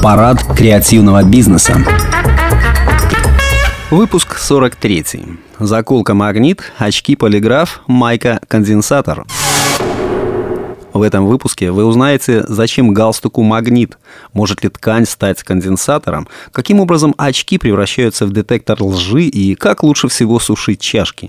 Парад креативного бизнеса. Выпуск 43. Заколка магнит, очки полиграф, майка конденсатор. В этом выпуске вы узнаете, зачем галстуку магнит, может ли ткань стать конденсатором, каким образом очки превращаются в детектор лжи и как лучше всего сушить чашки.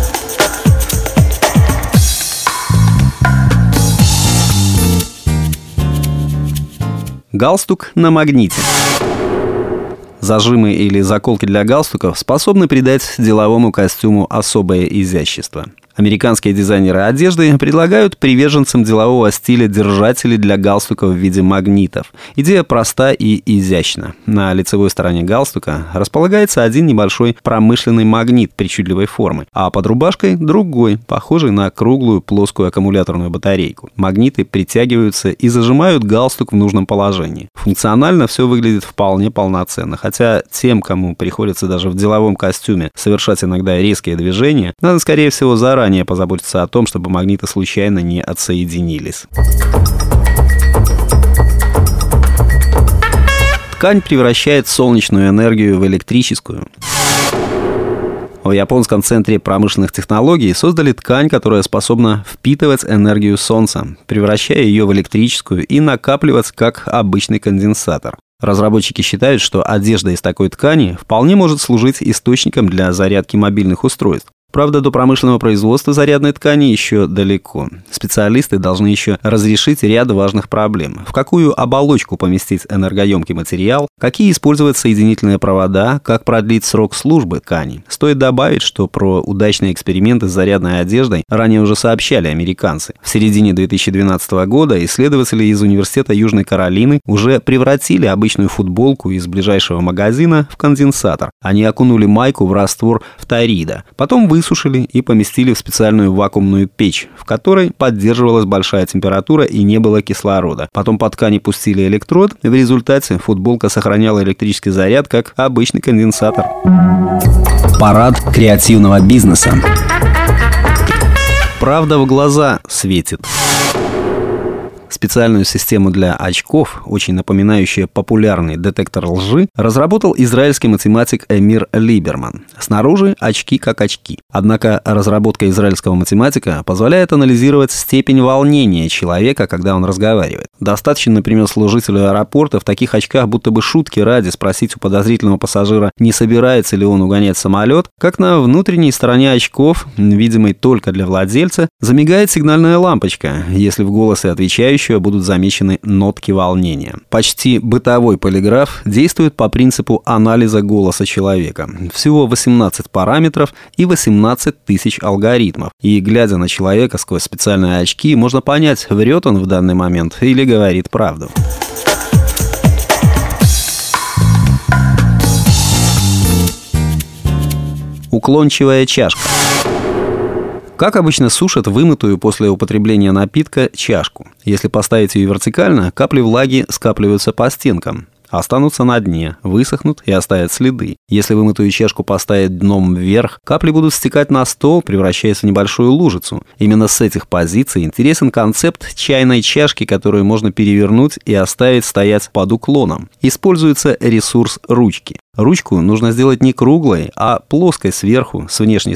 Галстук на магните. Зажимы или заколки для галстуков способны придать деловому костюму особое изящество. Американские дизайнеры одежды предлагают приверженцам делового стиля держатели для галстука в виде магнитов. Идея проста и изящна. На лицевой стороне галстука располагается один небольшой промышленный магнит причудливой формы, а под рубашкой другой, похожий на круглую плоскую аккумуляторную батарейку. Магниты притягиваются и зажимают галстук в нужном положении. Функционально все выглядит вполне полноценно, хотя тем, кому приходится даже в деловом костюме совершать иногда резкие движения, надо, скорее всего, заранее позаботиться о том, чтобы магниты случайно не отсоединились. Ткань превращает солнечную энергию в электрическую. В японском центре промышленных технологий создали ткань, которая способна впитывать энергию солнца, превращая ее в электрическую и накапливать как обычный конденсатор. Разработчики считают, что одежда из такой ткани вполне может служить источником для зарядки мобильных устройств. Правда, до промышленного производства зарядной ткани еще далеко. Специалисты должны еще разрешить ряд важных проблем. В какую оболочку поместить энергоемкий материал, какие использовать соединительные провода, как продлить срок службы ткани. Стоит добавить, что про удачные эксперименты с зарядной одеждой ранее уже сообщали американцы. В середине 2012 года исследователи из Университета Южной Каролины уже превратили обычную футболку из ближайшего магазина в конденсатор. Они окунули майку в раствор фторида, потом высушили и поместили в специальную вакуумную печь, в которой поддерживалась большая температура и не было кислорода. Потом по ткани пустили электрод, и в результате футболка сохраняла электрический заряд, как обычный конденсатор. Парад креативного бизнеса. Правда в глаза светит. Специальную систему для очков, очень напоминающую популярный детектор лжи, разработал израильский математик Эмир Либерман. Снаружи очки как очки. Однако разработка израильского математика позволяет анализировать степень волнения человека, когда он разговаривает. Достаточно, например, служителю аэропорта в таких очках будто бы шутки ради спросить у подозрительного пассажира, не собирается ли он угонять самолет, как на внутренней стороне очков, видимой только для владельца, замигает сигнальная лампочка, если в голосе отвечающего будут замечены нотки волнения. Почти бытовой полиграф действует по принципу анализа голоса человека. Всего 18 параметров и 18 тысяч алгоритмов. И, глядя на человека сквозь специальные очки, можно понять, врет он в данный момент или говорит правду. Уклончивая чашка. Как обычно сушат вымытую после употребления напитка чашку? Если поставить ее вертикально, капли влаги скапливаются по стенкам, останутся на дне, высохнут и оставят следы. Если вымытую чашку поставить дном вверх, капли будут стекать на стол, превращаясь в небольшую лужицу. Именно с этих позиций интересен концепт чайной чашки, которую можно перевернуть и оставить стоять под уклоном. Используется ресурс ручки. Ручку нужно сделать не круглой, а плоской сверху, с внешней